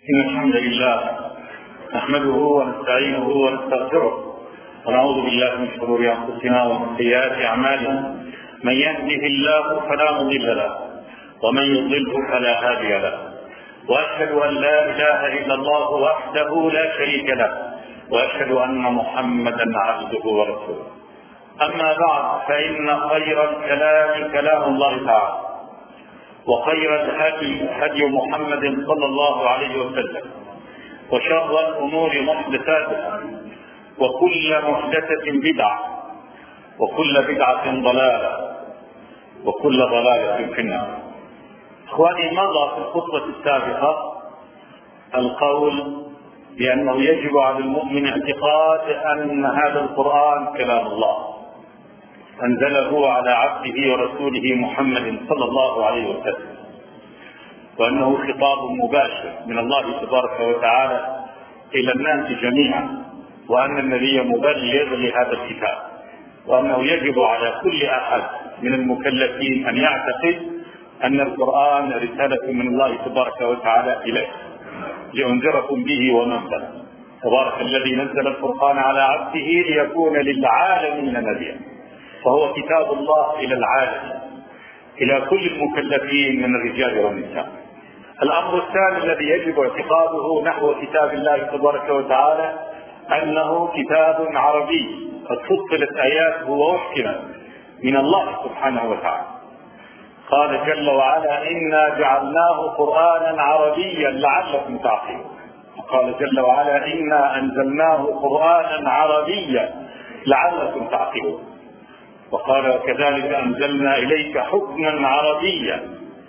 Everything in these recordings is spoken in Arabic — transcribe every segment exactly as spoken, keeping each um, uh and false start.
إن الحمد لله نحمده ونستعينه ونستغفره ونعوذ بالله من شرور أنفسنا ومن سيئات أعمالنا. من يهده الله فلا مضل له ومن يضلل فلا هادي له، وأشهد أن لا إله إلا الله وحده لا شريك له، وأشهد أن محمدا عبده ورسوله. أما بعد، فإن خير الكلام كلام الله تعالى، وخير الهدي هدي محمد صلى الله عليه وسلم، وشر الأمور محدثاتها، وكل محدثة بدعة، وكل بدعة ضلالة، وكل ضلالة في النار. إخواني، مضى في الخطبة السابقة القول بأنه يجب على المؤمن اعتقاد أن هذا القرآن كلام الله أنزله على عبده ورسوله محمد صلى الله عليه وسلم، وأنه خطاب مباشر من الله تبارك وتعالى إلى الناس جميعا، وأن النبي مبلغ لهذا الكتاب، وأنه يجب على كل أحد من المكلفين أن يعتقد أن القرآن رسالة من الله تبارك وتعالى إليه لينذركم به ومن بلغ. تبارك الذي نزل القرآن على عبده ليكون للعالمين نذيرا، فهو كتاب الله إلى العالم، إلى كل المكلفين من الرجال والنساء. الأمر الثاني الذي يجب اعتقاده نحو كتاب الله تبارك وتعالى أنه كتاب عربي قد فصلت آياته وأحكمت من الله سبحانه وتعالى. قال جل وعلا: إنا جعلناه قرآنا عربيا لعلكم تعقلون. وقال جل وعلا: إنا أنزلناه قرآنا عربيا لعلكم تعقلون. وقال: وكذلك أنزلنا إليك حكما عربيا.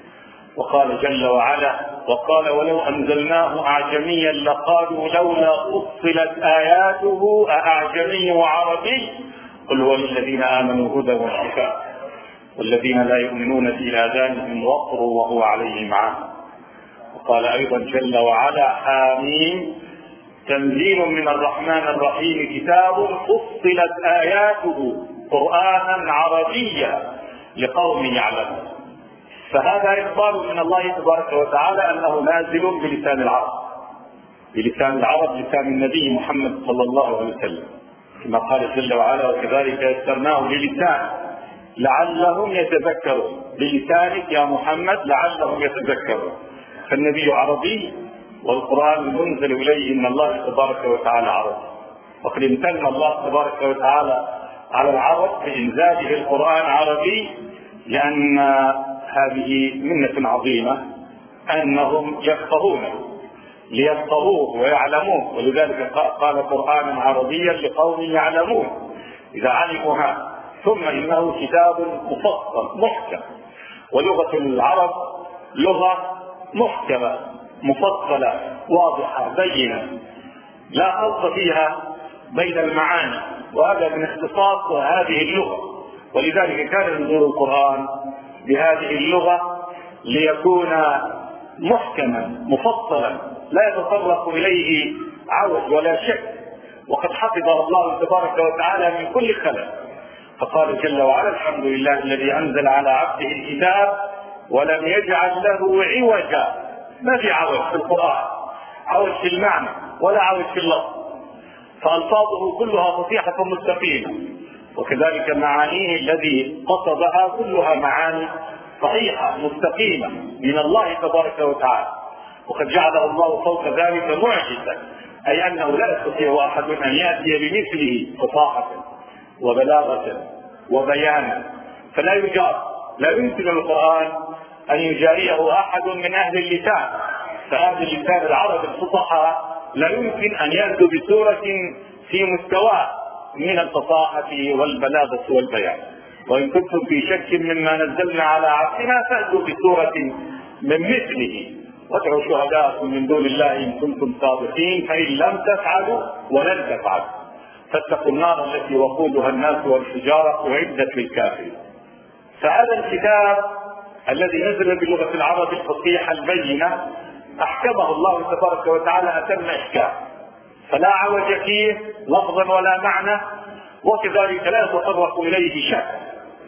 وقال جل وعلا: وقال: ولو أنزلناه أعجميا لقالوا لولا فصلت آياته أأعجمي وعربي قل هو للذين آمنوا هدى وشفاء والذين لا يؤمنون في آذانهم وقر وهو عليهم عام. وقال أيضا جل وعلا: حاميم تنزيل من الرحمن الرحيم كتاب فصلت آياته قرآنا عربيا لقوم يعلمون. فهذا إخبار من الله تبارك وتعالى أنه نازل بلسان العرب، بلسان العرب، لسان النبي محمد صلى الله عليه وسلم، كما قال جل وعلا: وكذلك يسرناه للسان لعلهم يتذكرون. بلسانك يا محمد لعلهم يتذكرون. فالنبي عربي، والقرآن المنزل إليه من الله تبارك وتعالى عربي. وقد امتن الله تبارك وتعالى على العرب بإنزاله القرآن عربي، لأن هذه منة عظيمة أنهم يفقهونه ليفقهوه ويعلموه، ولذلك قال قرآنا عربيا لقوم يعلمون. إذا علموا هذا، ثم إنه كتاب مفصل محكم، ولغة العرب لغة محكمة مفصلة واضحة بينة لا خلط فيها بين المعاني، وهذا من اختصاص هذه اللغة. ولذلك كان نزول القرآن بهذه اللغة ليكون محكما مفصلا لا يتطرق إليه عوج ولا شك، وقد حفظه الله تبارك وتعالى من كل خلل. فقال جل وعلا: الحمد لله الذي أنزل على عبده الكتاب ولم يجعل له عوجا. ما في عوج في القرآن، عوج في المعنى ولا عوج في اللفظ، فألفاظه كلها فصيحة مستقيمة، وكذلك معانيه الذي قصدها كلها معاني صحيحة مستقيمة من الله تبارك وتعالى. وقد جعله الله فوق ذلك معجزا، أي أنه لا يستطيع أحد أن يأتي بمثله فصاحة وبلاغة وبيانا، فلا يجار، لا يمكن القرآن أن يجاريه أحد من أهل اللسان. فأهل اللسان العرب الفصحاء لا يمكن أن يأتوا بسورة في مستواه من الفصاحة والبلاغة والبيان. وإن كنتم في شك مما نزلنا على عبدنا فأتوا بسورة من مثله وادعوا شهداءكم من دون الله إن كنتم صادقين فإن لم تفعلوا ولن تفعلوا فاتقوا النار التي وقودها الناس والحجارة أعدت للكافرين. فهذا الكتاب الذي نزل بلغة العرب الفصيحة البينة أحكمه الله تبارك وتعالى أتم إحكام، فلا عوج فيه لفظا ولا معنى، وكذلك لا يتطرق إليه شك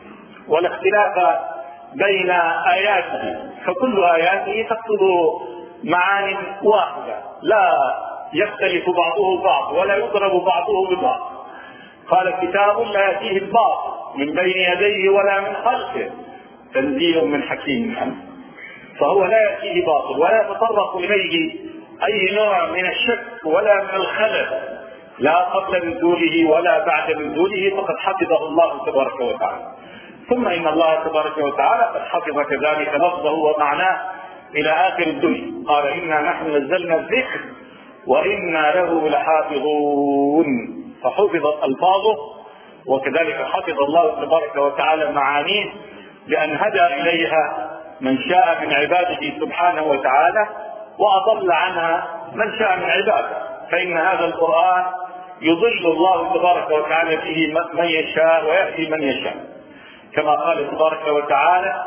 ولا اختلاف بين آياته، فكل آياته تقصد معان واحدة لا يختلف بعضه البعض ولا يضرب بعضه ببعض. قال كتاب لا يأتيه الباطل من بين يديه ولا من خلفه تنزيل من حكيم حميد. فهو لا يأتيه باطل ولا يتطرق إليه أي نوع من الشك ولا من الخلل، لا قبل نزوله ولا بعد نزوله، فقد حفظه الله تبارك وتعالى. ثم إن الله تبارك وتعالى قد حفظ كذلك لفظه ومعناه إلى آخر الدنيا. قال إنا نحن نزلنا الذكر وإنا له لحافظون، فحفظت ألفاظه وكذلك حفظ الله تبارك وتعالى معانيه، لأن هدى إليها من شاء من عباده سبحانه وتعالى وأضل عنها من شاء من عباده. فإن هذا القرآن يضل الله تبارك وتعالى فيه من يشاء ويهدي من يشاء، كما قال تبارك وتعالى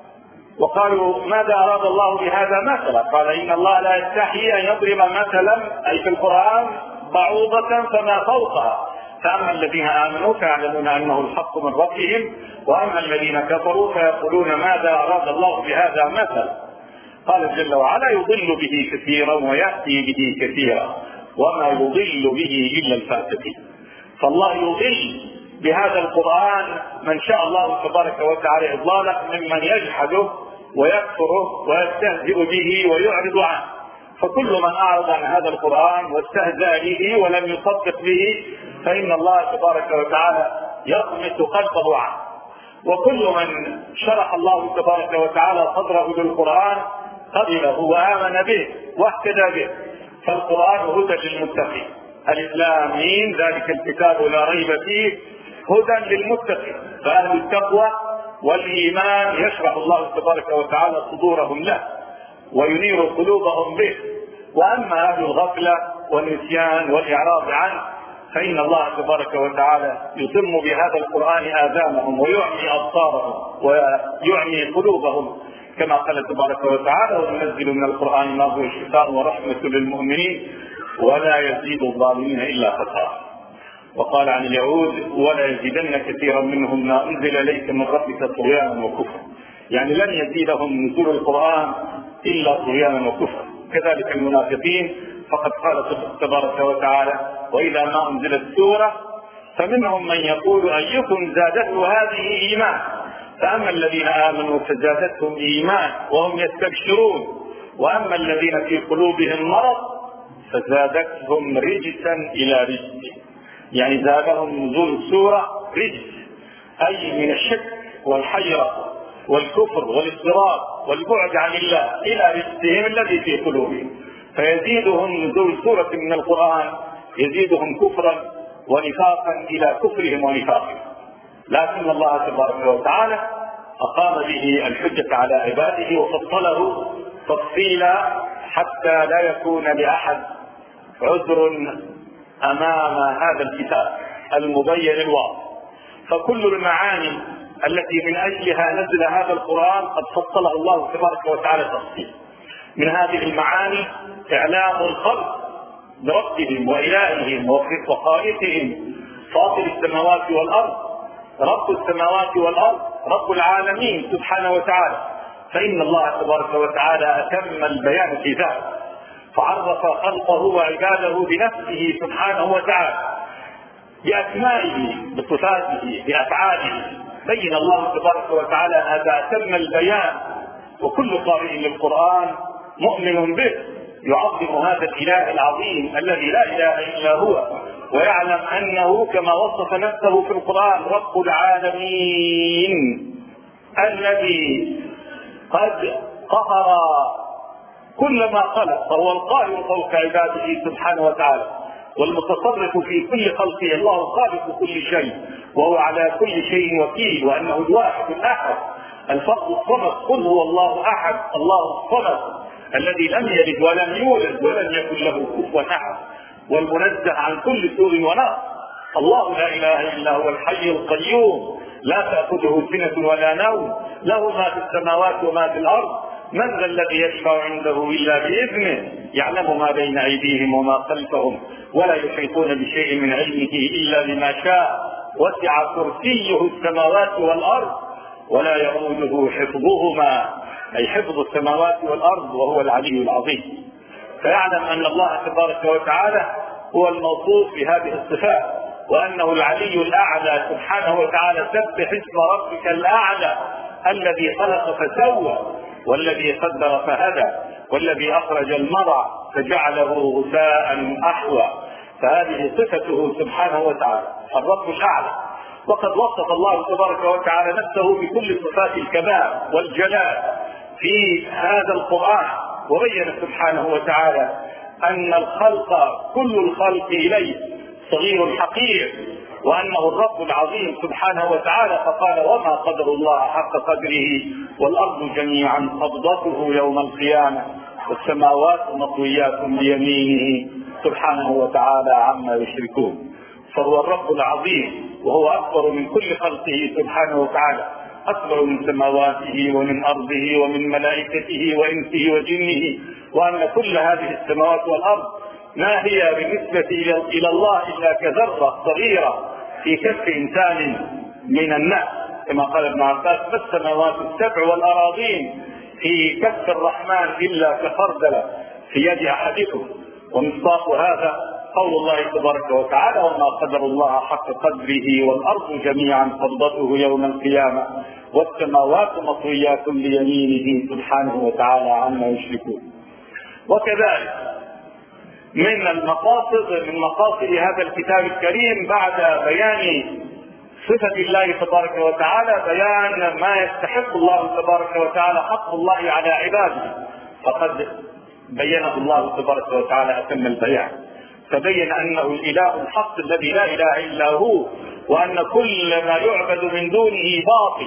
وقالوا ماذا أراد الله بهذا مثلا؟ قال إن الله لا يستحي أن يضرب مثلا أي في القرآن بعوضة فما فوقها، فأما الذين آمنوا فيعلمون أنه الحق من ربهم وأما الذين كفروا فيقولون ماذا أراد الله بهذا مثلا. قال جل وعلا يضل به كثيرا ويأتي به كثيرا وما يضل به إلا الفاسقين. فالله يضل بهذا القرآن من شاء الله تبارك وتعالى إضلاله ممن يجحده ويكفره ويستهزئ به ويعرض عنه. فكل من أعرض عن هذا القرآن واستهزأ به ولم يصدق به فإن الله تبارك وتعالى يطمس قلبه عنه. وكل من شرح الله تبارك وتعالى صدره للقرآن قبله وآمن به واهتدى به. فالقرآن هدى للمتقين الإسلاميين، ذلك الكتاب لا ريب فيه هدى للمتقين. فأهل التقوى والإيمان يشرح الله تبارك وتعالى صدورهم له وينير قلوبهم به. وأما أهل الغفلة والنسيان والإعراض عنه فإن الله تبارك وتعالى يضم بهذا القرآن آذانهم ويعمي أبصارهم ويعمي قلوبهم، كما قال تبارك وتعالى وننزل من القرآن ما هو شفاء ورحمة للمؤمنين ولا يزيد الظالمين إلا خسارة. وقال عن اليهود ولا يزيدن كثيرا منهم ما أنزل إليك من ربك طغيانا وكفرا، يعني لن يزيدهم نزول القرآن إلا طغيانا وكفرا. كذلك المنافقين فقد قال تبارك وتعالى وإذا ما أنزلت سورة فمنهم من يقول أيكم زادته هذه إيمان، فأما الذين آمنوا فزادتهم إيمان وهم يستبشرون وأما الذين في قلوبهم مرض فزادتهم رجسا إلى رجس، يعني زادهم نزول السورة رجس أي من الشك والحيرة والكفر والاضطراب والبعد عن الله إلى رجسهم الذي في قلوبهم. فيزيدهم نزول سورة من القرآن يزيدهم كفرا ونفاقا إلى كفرهم ونفاقهم. لكن الله تبارك وتعالى أقام به الحجة على عباده وفصله تفصيلا حتى لا يكون لأحد عذر أمام هذا الكتاب المبين الواضح. فكل المعاني التي من أجلها نزل هذا القرآن قد فصله الله تبارك وتعالى تفصيلا. من هذه المعاني إعلام الخلق بربهم وإلههم وخالقهم فاطر السماوات والأرض، رب السماوات والأرض، رب العالمين سبحانه وتعالى. فإن الله تبارك وتعالى أتم البيان في ذلك فعرف خلقه وعباده بنفسه سبحانه وتعالى بأسمائه بصفاته بأفعاله. بين الله تبارك وتعالى هذا أتم البيان، وكل قارئ للقرآن مؤمن به يعظم هذا الإله العظيم الذي لا إله إلا هو ويعلم أنه كما وصف نفسه في القرآن رب العالمين الذي قد قهر كل ما خلق، فهو القاهر فوق عباده سبحانه وتعالى والمتصرف في كل خلقه. الله خالق كل شيء وهو على كل شيء وكيل، وأنه الواحد الأحد الفرد الصمد. قل هو الله أحد الله الصمد الذي لم يلد ولم يولد ولم يكن له كفوا أحد، والمنزه عن كل سوء ونقص. الله لا إله إلا هو الحي القيوم لا تأخذه سنة ولا نوم، له ما في السماوات وما في الأرض. من ذا الذي يشفع عنده إلا بإذنه، يعلم ما بين أيديهم وما خلفهم ولا يحيطون بشيء من علمه إلا بما شاء، وسع كرسيه السماوات والأرض ولا يؤوده حفظهما أي حفظ السماوات والأرض، وهو العلي العظيم. فيعلم أن الله تبارك وتعالى هو الموصوف بهذه الصفات، وأنه العلي الأعلى سبحانه وتعالى. سبح اسم ربك الأعلى الذي خلق فسوى، والذي قدر فهدى، والذي أخرج المرعى فجعله غثاء أحوى. فهذه صفته سبحانه وتعالى، الرب الأعلى. وقد وصف الله تبارك وتعالى نفسه بكل صفات الكمال والجلال في هذا القرآن، وبين سبحانه وتعالى أن الخلق كل الخلق إليه صغير حقير، وأنه الرب العظيم سبحانه وتعالى. فقال وما قدر الله حق قدره والأرض جميعا قبضته يوم القيامة والسماوات مطويات بيمينه سبحانه وتعالى عما يشركون. فهو الرب العظيم، وهو أكبر من كل خلقه سبحانه وتعالى، أكبر من سماواته ومن أرضه ومن ملائكته وإنسه وجنه. وأن كل هذه السماوات والأرض ما هي بالنسبة إلى الله إلا كذرة صغيرة في كف إنسان من الناس، كما قال ابن عباس ما السماوات السبع والأراضين في كف الرحمن إلا كخردلة في يد أحدكم. ومصداق هذا قول الله تبارك وتعالى وما قدر الله حق قدره والأرض جميعا قبضته يوم القيامة والسماوات مطويات بيمينه سبحانه وتعالى عما يشركون. وكذلك من المقاصد من مقاصد هذا الكتاب الكريم بعد بيان صفة الله تبارك وتعالى بيان ما يستحق الله تبارك وتعالى حق الله على عباده، فقد بينه الله تبارك وتعالى أتم البيان. فبين أنه الإله الحق الذي لا إله إلا هو، وأن كل ما يعبد من دونه باطل،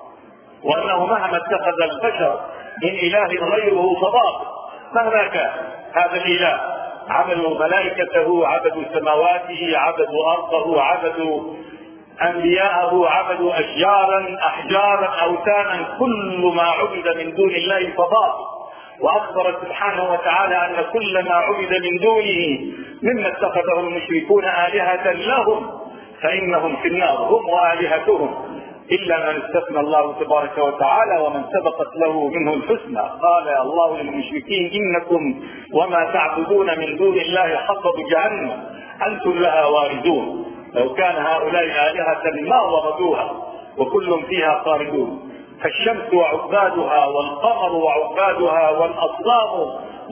وأنه مهما اتخذ البشر من إله غيره فباطل مهما كان هذا الإله. عبدوا ملائكته، عبدوا سماواته، عبدوا أرضه، عبدوا أنبياءه، عبدوا أشجارا أحجارا أوثانا، كل ما عبد من دون الله فباطل. وأخبر سبحانه وتعالى أن كل ما عبد من دونه مما اتخذه المشركون آلهة لهم فإنهم في النار هم وآلهتهم إلا من استثنى الله تبارك وتعالى ومن سبقت له منه الحسنى. قال الله للمشركين إنكم وما تعبدون من دون الله حطب جهنم أنتم لها واردون، لو كان هؤلاء آلهة ما وردوها وكل فيها خالدون. فالشمس وعبادها والقمر وعبادها والأصنام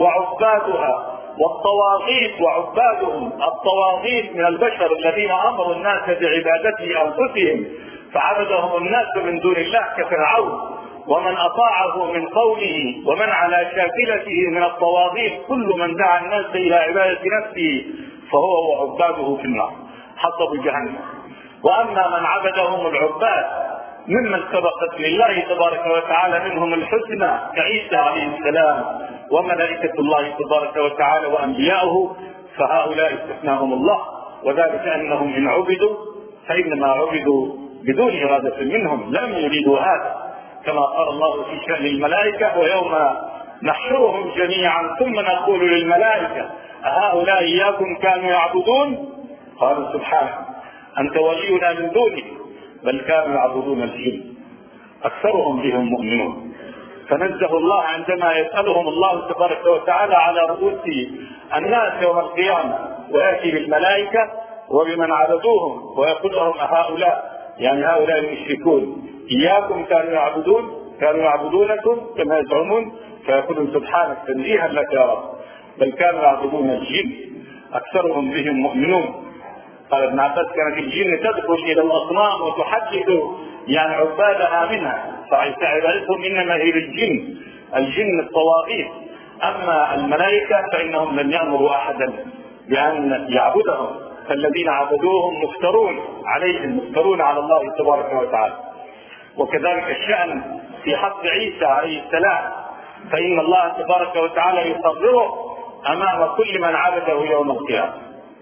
وعبادها والطواغيت وعبادهم. الطواغيت من البشر الذين أمروا الناس بعبادته أنفسهم فعبدهم الناس من دون الله كفرعون ومن أطاعه من قوله، ومن على شاكلته من الطواغيت كل من دعا الناس إلى عبادة نفسه فهو وعباده في النار حطب جهنم. وأما من عبدهم العباد ممن سبقت لله تبارك وتعالى منهم الحسنى كعيسى عليه السلام وملائكة الله تبارك وتعالى وأنبياؤه فهؤلاء استثناهم الله، وذلك أنهم إن عبدوا فإنما عبدوا بدون إرادة منهم، لم يريدوا هذا، كما قال الله في شأن الملائكة ويوم نحشرهم جميعا ثم نقول للملائكة أهؤلاء إياكم كانوا يعبدون؟ قالوا سبحانك أنت ولينا من دونه بل كانوا يعبدون الجن أكثرهم بهم مؤمنون. فنزه الله عندما يسألهم الله تبارك وتعالى على رؤوس الناس يوم القيامة ويأتي بالملائكة وبمن عبدوهم ويقول لهم هؤلاء يعني هؤلاء المشركون إياكم كانوا يعبدون كانوا يعبدونكم كما يزعمون، فيقولون سبحانك تنزيها لك يا رب بل كانوا يعبدون الجن أكثرهم بهم مؤمنون. قال ابن عباس كانت الجن تدخل إلى الأصنام وتحدث يعني عبادها منها، فعبادتهم إنما هي للجن الجن الطواغيت. أما الملائكة فإنهم لم يأمروا أحدا بأن يعبدهم، فالذين عبدوهم مفترون عليهم مفترون على الله تبارك وتعالى. وكذلك الشأن في حق عيسى عليه السلام، فإن الله تبارك وتعالى يقرره أمام كل من عبده يوم القيامة،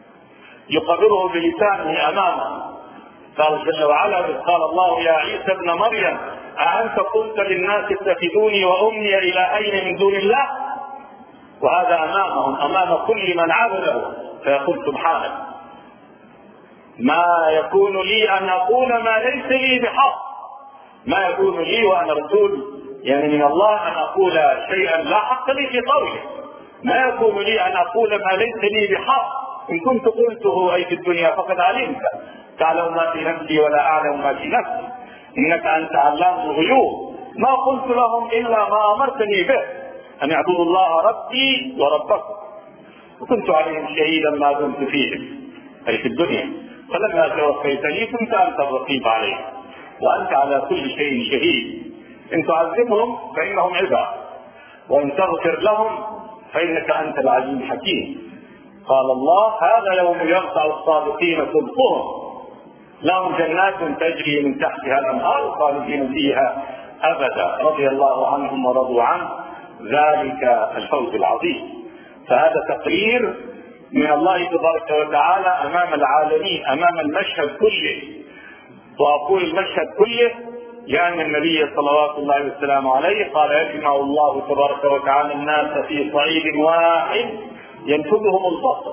يقرره بلسانه أمامه. قال جل وعلا قال الله يا عيسى ابن مريم أأنت قلت للناس اتخذوني وأمي إلهين من دون الله؟ وهذا أمامهم أمام كل من عبده، فيقول سبحانك ما يكون لي أن أقول ما ليس لي بحق، ما يكون لي وأنا رسول يعني من الله أن أقول شيئا لا حق لي في قوله، ما يكون لي أن أقول ما ليس لي بحق. إن كنت قلته أي في الدنيا فقد علمت، تعلم ما في نفسي ولا أعلم ما في نفسي، إنك أنت علام الغيوب. ما قلت لهم إلا ما أمرتني به، أن يعبدوا الله ربي وربكم، وكنت عليهم شهيدا ما دمت فيهم أي في الدنيا، فلما توفيتني كنت أنت الرقيب عليهم وأنت على كل شيء شهيد. إن تعذبهم فإنهم عباد، وإن تغفر لهم فإنك أنت العزيز الحكيم. قال الله: هذا يوم يرفع الصادقين صدقهم، لهم جنات تجري من تحتها الأنهار خالدين فيها أبدا، رضي الله عنهم ورضوا عنه، ذلك الفوز العظيم. فهذا تقرير من الله تبارك وتعالى أمام العالمين، أمام المشهد كله. وأقول المشهد كله لأن النبي صلوات الله وسلامه عليه قال: يجمع الله تبارك وتعالى الناس في صعيد واحد ينفذهم البصر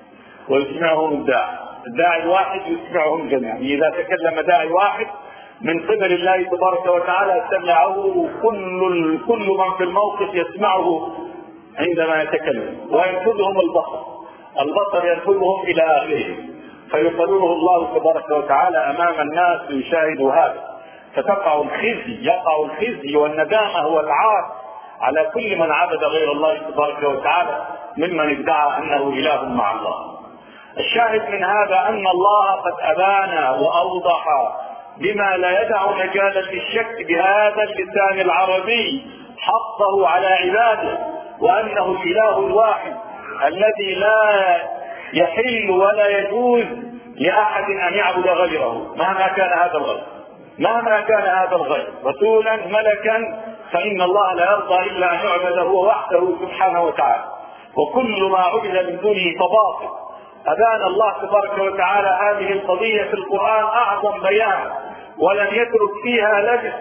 ويسمعهم الداعي، الداعي الواحد يسمعهم جميعا. إذا تكلم داعي واحد من قبل الله تبارك وتعالى سمعه كل كل من في الموقف يسمعه عندما يتكلم، وينفذهم البصر، البصر ينفذهم إلى آخره، فيقرره الله تبارك وتعالى أمام الناس ليشاهدوا هذا، فتقع الخزي، يقع الخزي والندامة والعار على كل من عبد غير الله تبارك وتعالى ممن ادعى أنه إله مع الله. الشاهد من هذا أن الله قد أبان وأوضح بما لا يدع مجالا للشك بهذا اللسان العربي حقه على عباده، وأنه الإله الواحد الذي لا يحل ولا يجوز لأحد أن يعبد غيره مهما كان هذا الغير، مهما كان هذا الغير رسولا ملكا، فإن الله لا يرضى إلا أن يعبد هو وحده سبحانه وتعالى، وكل ما عبد من دونه فباطل. أبان الله تبارك وتعالى هذه القضية في القرآن أعظم بيان، ولم يترك فيها لبس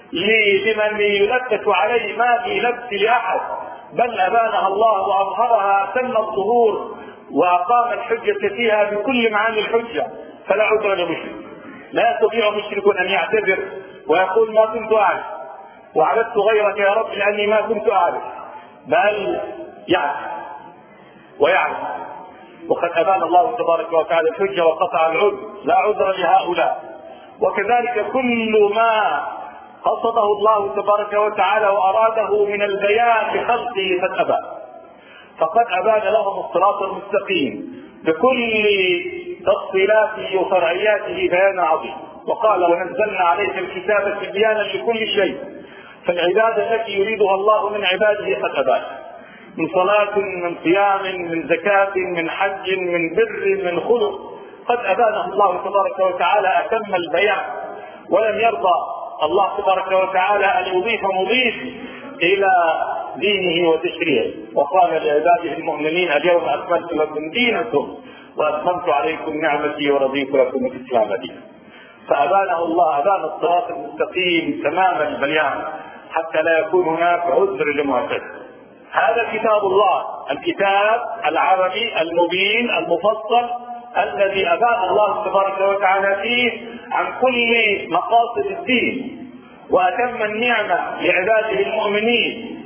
لمن يلبس عليه ما في لبس لأحد، بل أبانها الله وأظهرها تم الظهور، وأقام الحجة فيها بكل معاني الحجة. فلا عذر لمشرك، لا يستطيع مشرك أن يعتذر ويقول ما كنت أعرف وعبدت غيرك يا رب لأني ما كنت أعرف، بل يعرف ويعرف. وقد أبان الله تبارك وتعالى الحجة وقطع العذر، لا عذر لهؤلاء. وكذلك كل ما قصده الله تبارك وتعالى وأراده من البيان لخلقه قد أبان، فقد أبان لهم الصراط المستقيم بكل تفصيلاته وفرعياته بيان عظيم. وقال: ونزلنا عليك الكتاب تبيانا لكل شيء. فالعبادة التي يريدها الله من عباده قد أبان، من صلاة، من صيام، من زكاة، من حج، من بر، من خلق، قد أبانه الله تبارك وتعالى أتم البيان. ولم يرضى الله تبارك وتعالى أن يضيف مضيف إلى دينه وتشريعه، وقال لعباده المؤمنين: اليوم أكملت لكم دينكم وأتممت عليكم نعمتي ورضيت لكم الإسلام دينا. فأبانه الله، أبان الصراط المستقيم تمام البيان حتى لا يكون هناك عذر لمعتد. هذا كتاب الله، الكتاب العربي المبين المفصل الذي أبان الله تبارك وتعالى فيه عن كل مقاصد الدين وأتم النعمة لعباده المؤمنين.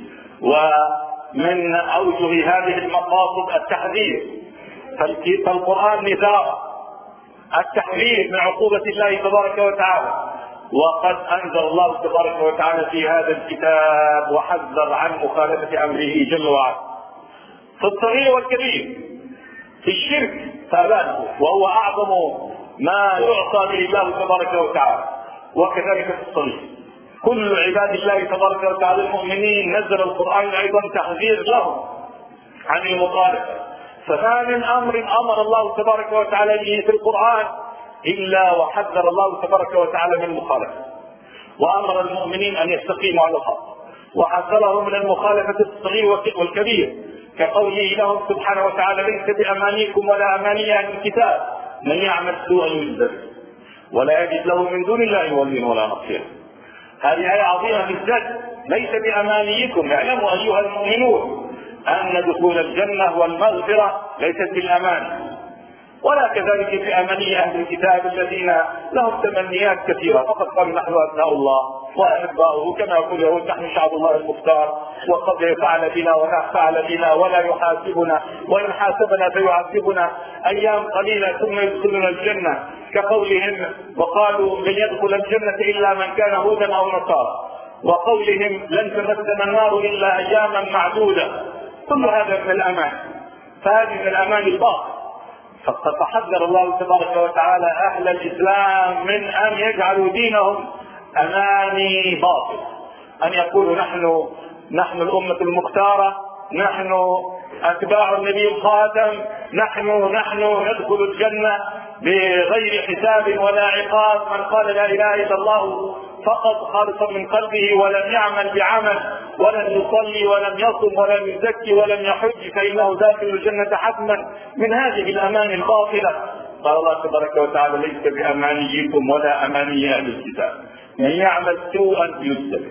ومن أوجه هذه المقاصد التحذير، فالقرآن نذار التحذير من عقوبة الله تبارك وتعالى، وقد أنزل الله تبارك وتعالى في هذا الكتاب وحذر عن مخالفة أمره جل وعلا في الصغير والكبير، في الشرك فأبانه وهو أعظم ما يعصى به الله تبارك وتعالى، وكذلك في الصغير. كل عباد الله تبارك وتعالى المؤمنين نزل القرآن أيضا تحذير لهم عن المخالفة. فما من أمر أمر الله تبارك وتعالى به في القرآن إلا وحذر الله تبارك وتعالى من المخالفة، وأمر المؤمنين أن يستقيموا على الحق، وحذرهم من المخالفة الصغير والكبير، كقوله لهم سبحانه وتعالى: ليس بأمانيكم ولا أماني أهل الكتاب، من يعمل سوءا يجزى ولا يجد له من دون الله ولي ولا نصير. هذه آية عظيمة بالذات. ليس بأمانيكم، اعلموا أيها المؤمنون أن دخول الجنة والمغفرة ليست بالأمان، ولا كذلك في أمني أهل الكتاب الذين لهم تمنيات كثيرة، فقد قالوا نحن أبناء الله وأحباؤه، كما يقول اليهود نحن شعب الله المختار، وقد فعل بنا ولا فعل بنا ولا يحاسبنا، وإن حاسبنا فيعذبنا أيام قليلة ثم يدخلنا الجنة، كقولهم وقالوا لن يدخل الجنة إلا من كان هودا أو نصارى، وقولهم لن تمسنا النار إلا أياما معدودة. كل هذا من الأمان، فهذه من الأمان الباطل. فحذر الله تبارك وتعالى أهل الإسلام من أن يجعلوا دينهم أماني باطل، أن يقولوا نحن نحن الأمة المختارة، نحن أتباع النبي الخاتم، نحن نحن ندخل الجنة بغير حساب ولا عقاب، من قال لا إله إلا الله فقط خالصا من قلبه ولم يعمل بعمل ولم يصلي ولم يصم ولم يزكي ولم يحج فإنه داخل الجنة حتما. من هذه الأمان الباطلة قال الله تبارك وتعالى ليس بأمانيكم ولا أماني أهل الكتاب، من يعمل سوءا يجزى.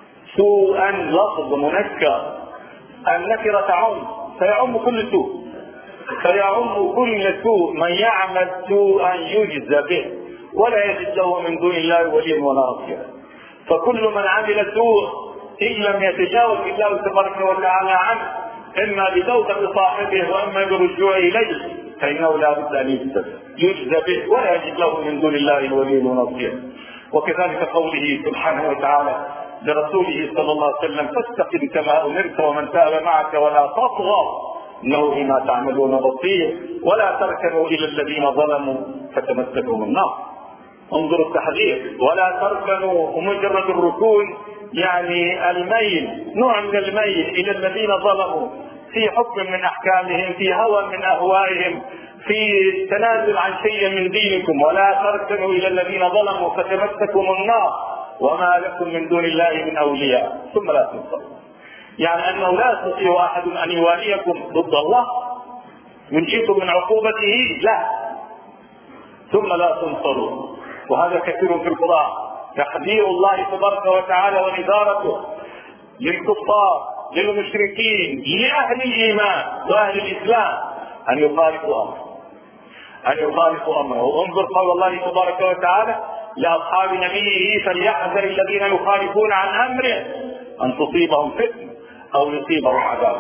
سوءا لفظ منكر، النكرة تعم، فيعم كل سوء، فيعم كل سوء، من يعمل سوءا يجزى به ولا يجد له من دون الله وليا ولا نصيرا. فكل من عمل سوء إن لم يتجاوز الله تبارك وتعالى عنه إما بتوبة صاحبه وإما بالرجوع إليه فإنه لا بد أن يجزى به ولا يجد له من دون الله وليا ونصيرا. وكذلك قوله سبحانه وتعالى لرسوله صلى الله عليه وسلم فاستقم كما أمرت ومن تاب معك ولا تطغى إنه بما تعملون بصير ولا تركنوا إلى الذين ظلموا فتمسكهم النار. انظروا التحذير، ولا تركنوا، مجرد الركون يعني الميل، نوع من الميل إلى الذين ظلموا في حكم من أحكامهم، في هوى من أهوائهم، في تنازل عن شيء من دينكم. ولا تركنوا إلى الذين ظلموا فتمسكهم النار وما لكم من دون الله من أولياء ثم لا تنصرون. يعني أنه لا يستطيع أحد أن يواليكم ضد الله ينجيكم من عقوبته، لا، ثم لا تنصرون. وهذا كثير في القرآن، تحذير الله تبارك وتعالى ونذارته للكفار للمشركين لأهل الإيمان وأهل الإسلام أن يخالفوا أمره، أن يخالفوا أمره. وانظر قول الله تبارك وتعالى لأصحاب نبيه فليحذر الذين يخالفون عن أمره أن تصيبهم فتنة أو يصيبهم عذاب.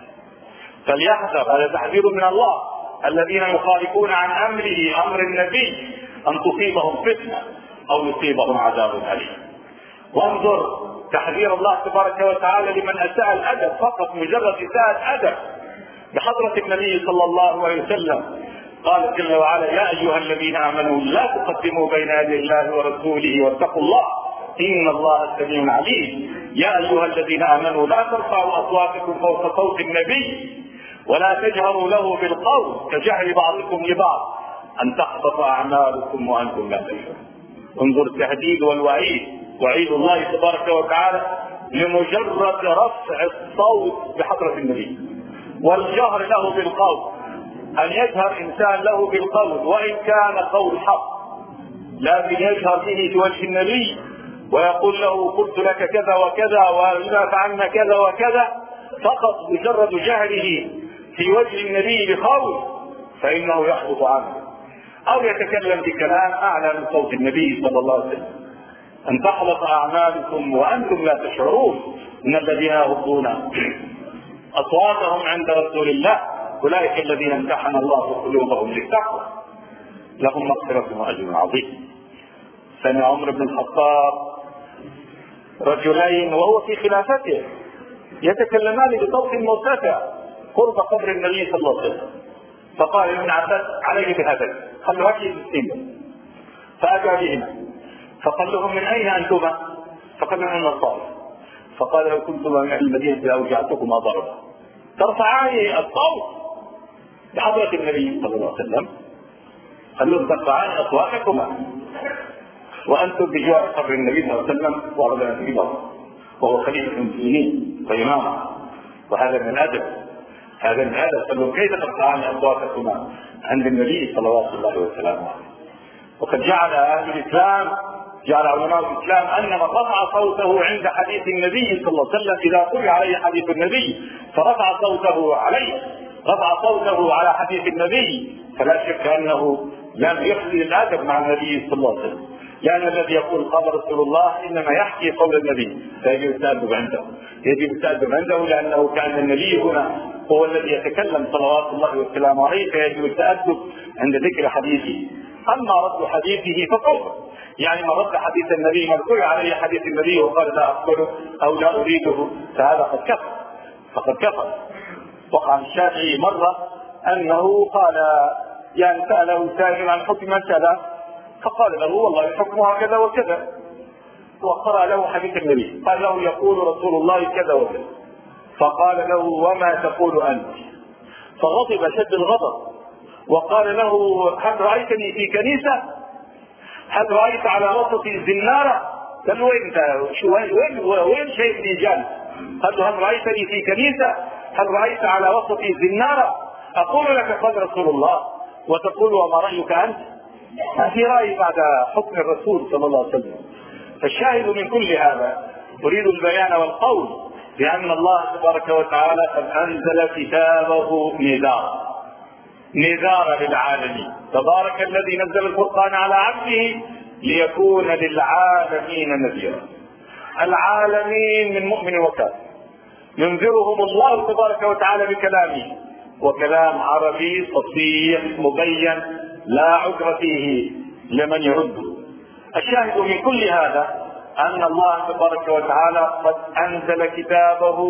فليحذر، هذا تحذير من الله، الذين يخالفون عن أمره أمر النبي أن تصيبهم فتنة أو يصيبهم عذاب أليم. وانظر تحذير الله تبارك وتعالى لمن أساء الأدب، فقط مجرد إساءة أدب بحضرة النبي صلى الله عليه وسلم. قال جل وعلا يا أيها الذين آمنوا لا تقدموا بين يدي الله ورسوله واتقوا الله إن الله سميع عليم. يا أيها الذين آمنوا لا ترفعوا أصواتكم فوق صوت النبي ولا تجهروا له بالقول كجهر بعضكم لبعض أن تحبط أعمالكم وأنتم لا تشعرون. انظر التهديد والوعيد، وعيد الله تبارك وتعالى لمجرد رفع الصوت بحضرة النبي والجهر له بالقول، أن يجهر إنسان له بالقول وإن كان قول حق، لكن يجهر به في وجه النبي ويقول له قلت لك كذا وكذا وإذا فعلنا كذا وكذا، فقط مجرد جهره في وجه النبي بقول فإنه يحبط عنه، أو يتكلم بكلام أعلى من صوت النبي صلى الله عليه وسلم أن تحبط أعمالكم وأنتم لا تشعرون. إن الذين يغضون أصواتهم عند رسول الله أولئك الذين امتحن الله قلوبهم للتقوى لهم مغفرة وأجر عظيم. سمع عمر بن الخطاب رجلين وهو في خلافته يتكلمان بصوت مرتفع قرب قبر النبي صلى الله عليه وسلم، فقال ابن عباس عليه بهذا خلوا هاتي بالسن، فأتى بهما فقال لهم من أين أنتما؟ فقال من الطائف. فقال لو كنتما من المدينة لأوجعتكما ضربا. ترفعان الصوت بحضرة النبي صلى الله عليه وسلم، قال لهم ترفعان أصواتكما وأنتم بجوار قبر النبي صلى الله عليه وسلم وعلى النبي وهو خليفة المسلمين وإمامه، وهذا من الأدب، هذا من الأدب. قال لهم كيف ترفعان أصواتكما عند النبي صلى الله عليه وسلم؟ وقد جعل أهل الإسلام، جعل علماء الإسلام أن من رفع صوته عند حديث النبي صلى الله عليه وسلم إذا قرئ عليه حديث النبي فرفع صوته عليه، رفع صوته على حديث النبي فلا شك أنه لم يحسن الأدب مع النبي صلى الله عليه وسلم، لأن الذي يقول قال رسول الله إنما يحكي قول النبي، فيجب التأدب عنده، يجب التأدب عنده لأنه كان النبي هنا هو الذي يتكلم صلوات الله وسلامه عليه، فيجب التأدب عند ذكر حديثه. أما رد حديثه فكفر، يعني من رد حديث النبي مرفوع عليه حديث النبي وقال لا أقبله أو لا أريده فهذا قد كفر، فقد كفر. وقع الشافعي مرة أنه قال يعني سأله سائل عن حكم مسألة فقال له والله حكمها كذا وكذا، وقرأ له حديث النبي قال له يقول رسول الله كذا وكذا، فقال له وما تقول أنت؟ فغضب شد الغضب وقال له هل رأيتني في كنيسة؟ هل رأيت على وسط الزنارة؟ قال وين انت وين وين شايفني جالس؟ قال له هل رأيتني في كنيسة؟ هل رأيت على وسط الزنارة؟ أقول لك قال رسول الله وتقول وما رأيك أنت؟ ما في رأي بعد حكم الرسول صلى الله عليه وسلم. فالشاهد من كل هذا أريد البيان والقول بأن الله تبارك وتعالى قد أنزل كتابه نذارا نذارا للعالمين. تبارك الذي نزل الفرقان على عبده ليكون للعالمين نذيرا. العالمين من مؤمن وكافر ينذرهم الله تبارك وتعالى بكلامه، وكلام عربي فصيح مبين لا عذر فيه لمن يرده. الشاهد من كل هذا أن الله تبارك وتعالى قد أنزل كتابه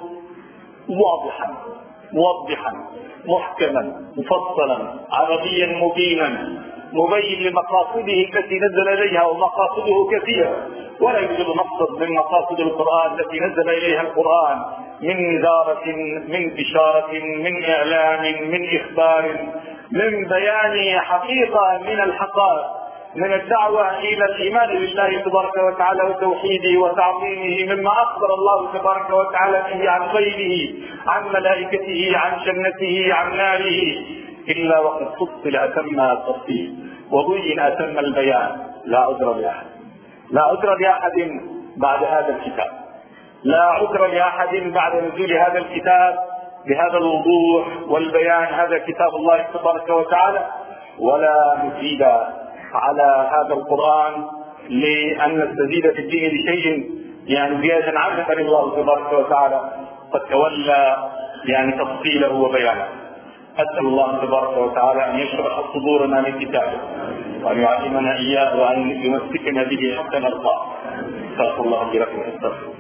واضحا موضحا محكما مفصلا عربيا مبينا مبين لمقاصده التي نزل اليها، ومقاصده كثيره، ولا يوجد مقصد من مقاصد القرآن التي نزل اليها القرآن من نذارة من بشارة من إعلام من إخبار من بيان حقيقة من الحقائق، من الدعوة إلى الإيمان بالله تبارك وتعالى وتوحيده وتعظيمه، مما أخبر الله تبارك وتعالى به عن غيره، عن ملائكته، عن جنته، عن ناره، إلا وقد فصل أتم التفصيل وبين أتم البيان. لا عذر لأحد، لا عذر لأحد بعد هذا الكتاب، لا عذر لأحد بعد نزول هذا الكتاب بهذا الوضوح والبيان. هذا كتاب الله تبارك وتعالى، ولا نزيد على هذا القرآن لأن نستزيد في الدين بشيء يعني زيادة عنه، بل الله تبارك وتعالى قد تولى يعني تفصيله وبيانه. أسأل الله تبارك وتعالى أن يشرح صدورنا لكتابه، وأن يعلمنا إياه، وأن يمسكنا به حتى نلقاه. استغفر الله لي لكم استغفر.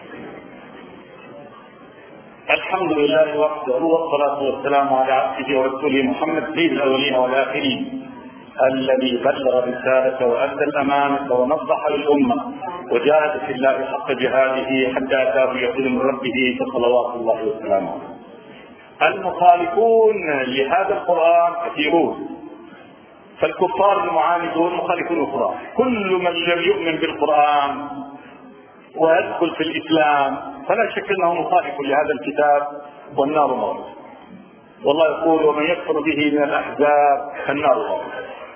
الحمد لله وحده، والصلاة والسلام على عبده ورسوله محمد سيد الأولين والآخرين، الذي بلغ الرسالة وأدى الأمانة ونصح للأمة وجاهد في الله حق جهاده حتى أتاه اليقين من ربه، فصلوات الله وسلامه عليه. المخالفون لهذا القرآن كثيرون، فالكفار المعاندون مخالفون القرآن. كل من لم يؤمن بالقرآن ويدخل في الإسلام فلا شك أنه مخالف لهذا الكتاب، والنار موعد. والله يقول ومن يكفر به من الأحزاب فالنار موعد.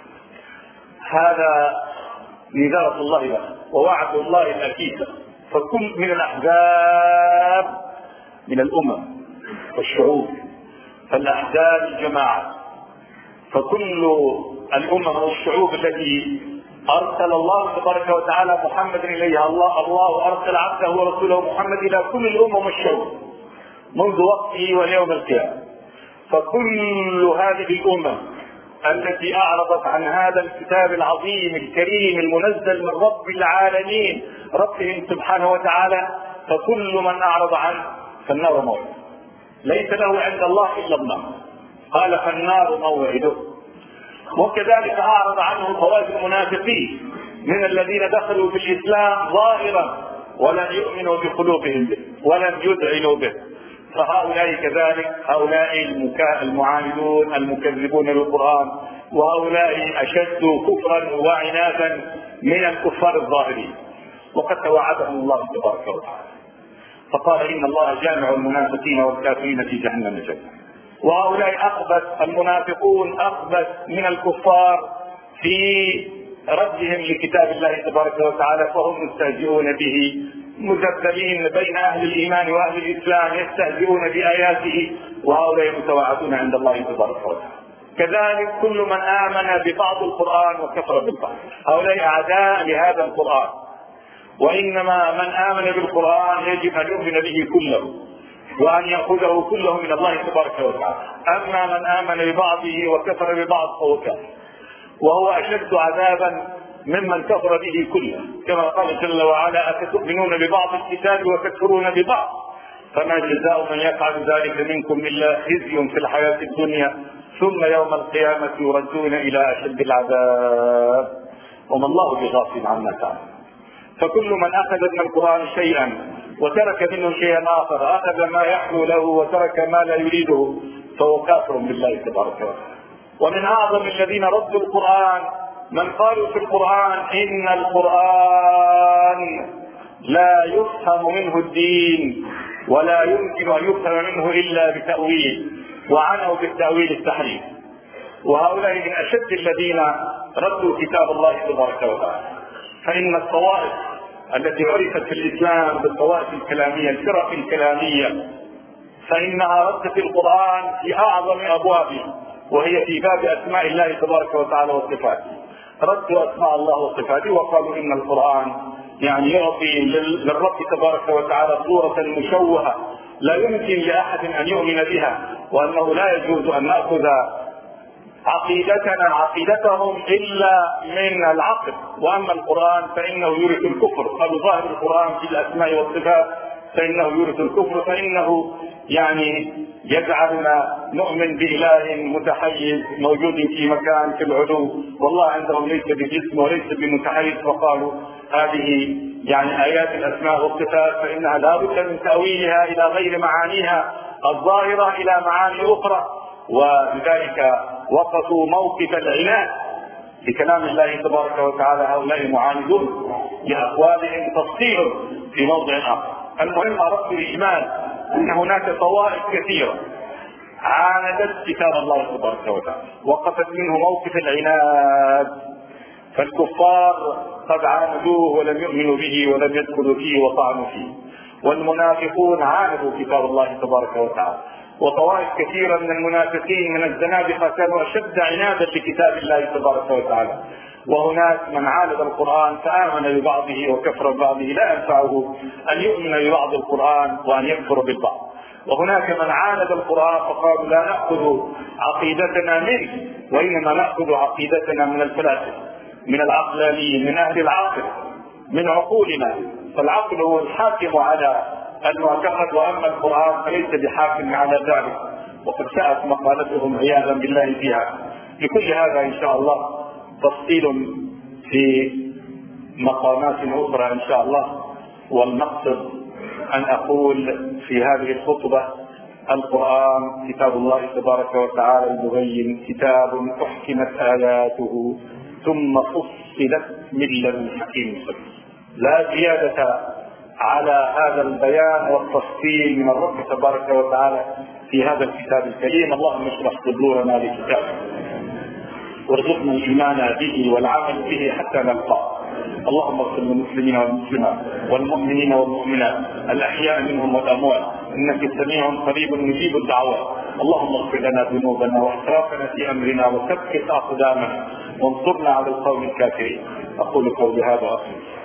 هذا نذارة الله له ووعد الله الأكيد. فكل من الأحزاب من الأمم والشعوب، فالأحزاب الجماعة، فكل الأمم والشعوب التي أرسل الله تبارك وتعالى محمد إليها، الله الله أرسل عبده ورسوله محمد إلى كل الأمم والشعوب منذ وقته واليوم القيامة. فكل هذه الأمم التي أعرضت عن هذا الكتاب العظيم الكريم المنزل من رب العالمين ربهم سبحانه وتعالى، فكل من أعرض عنه فالنار موعد، ليس له عند الله إلا النار، قال فالنار موعده. وكذلك أعرض عنه طوائف المنافقين من الذين دخلوا في الإسلام ظاهرا ولم يؤمنوا بقلوبهم به ولم يذعنوا به، فهؤلاء كذلك هؤلاء المعاندون المكذبون للقرآن، وهؤلاء أشد كفرا وعنادا من الكفار الظاهرين. وقد توعدهم الله تبارك وتعالى فقال إن الله جامع المنافقين والكافرين في جهنم جميعا. وهؤلاء أخبث، المنافقون أخبث من الكفار في ردهم لكتاب الله تبارك وتعالى، فهم مستهزئون به مذبذبين بين أهل الإيمان وأهل الإسلام، يستهزئون بآياته، وهؤلاء متوعدون عند الله تبارك وتعالى. كذلك كل من آمن ببعض القرآن وكفر بالبعض، هؤلاء أعداء لهذا القرآن. وإنما من آمن بالقرآن يجب أن يؤمن به كله وأن يأخذه كله من الله تبارك وتعالى. أما من آمن ببعضه وكفر ببعض فهو كافر، وهو أشد عذابا ممن كفر به كله، كما قال جل وعلا: أفتؤمنون ببعض الكتاب وتكفرون ببعض فما جزاء من يفعل ذلك منكم إلا خزي في الحياة الدنيا ثم يوم القيامة يردون إلى أشد العذاب وما الله بغافل عما تعملون. فكل من أخذ من القرآن شيئا وترك منه شيئا آخر، أخذ ما يحلو له وترك ما لا يريده، فهو كافر بالله تبارك وتعالى. ومن أعظم الذين ردوا القرآن من قالوا في القرآن إن القرآن لا يفهم منه الدين ولا يمكن أن يفهم منه إلا بتأويل، وعنوا بالتأويل التحريف. وهؤلاء من أشد الذين ردوا كتاب الله تبارك وتعالى. فإن الطوائف التي عرفت في الإسلام بالطوائف الكلامية، الفرق الكلامية، فإنها ردت القرآن في أعظم أبوابه، وهي في باب أسماء الله تبارك وتعالى وصفاته. ردوا أسماء الله وصفاته وقالوا إن القرآن يعني يعطي للرب تبارك وتعالى صورة مشوهة لا يمكن لأحد أن يؤمن بها، وأنه لا يجوز أن نأخذ عقيدتنا عقيدتهم إلا من العقل، وأما القرآن فإنه يورث الكفر. قالوا ظاهر القرآن في الأسماء والصفات فإنه يورث الكفر، فإنه يعني يجعلنا نؤمن بإله متحيز موجود في مكان في العلو، والله عندهم ليس بجسم وليس بمتحيز، فقالوا هذه يعني آيات الأسماء والصفات فإنها لا بد من تأويلها إلى غير معانيها الظاهرة إلى معاني أخرى. ولذلك وقفوا موقف العناد بكلام الله تبارك وتعالى. هؤلاء معاندون لأقوالهم تفصيل في موضع آخر. المهم أردت الإجمال أن هناك طوائف كثيرة عاندت كتاب الله تبارك وتعالى، وقفت منه موقف العناد. فالكفار قد عاندوه ولم يؤمنوا به ولم يدخلوا فيه وطعنوا فيه، والمنافقون عاندوا كتاب الله تبارك وتعالى. وطوائف كثيرة من المنافقين من الزنادقة كانوا أشد عنادا لكتاب الله تبارك وتعالى. وهناك من عاند القرآن فآمن ببعضه وكفر ببعضه، لا ينفعه أن يؤمن ببعض القرآن وأن يكفر بالبعض. وهناك من عاند القرآن فقالوا لا نأخذ عقيدتنا منه، وإنما نأخذ عقيدتنا من الفلاسفة، من العقلانيين، من أهل العقل، من عقولنا. فالعقل هو الحاكم على المعتقد، وأما القرآن فليس بحاكم على ذلك، وقد ساءت مقالتهم عياذا بالله فيها. لكل هذا إن شاء الله تفصيل في مقامات أخرى إن شاء الله. والمقصد أن أقول في هذه الخطبة: القرآن كتاب الله تبارك وتعالى المبين، كتاب أحكمت آياته ثم فصلت من لدن حكيم خبير. لا زيادة على هذا البيان والتفصيل من الرب تبارك وتعالى في هذا الكتاب الكريم. اللهم اشرح صدورنا لكتابك، وارزقنا الإيمان به والعمل به حتى نلقاه. اللهم اغفر للمسلمين والمسلمات والمؤمنين والمؤمنات الأحياء منهم والأموات، إنك سميع قريب مجيب الدعوات. اللهم اغفر لنا ذنوبنا واسرافنا في أمرنا وثبت أقدامنا وانصرنا على القوم الكافرين. أقول قولي هذا وأقول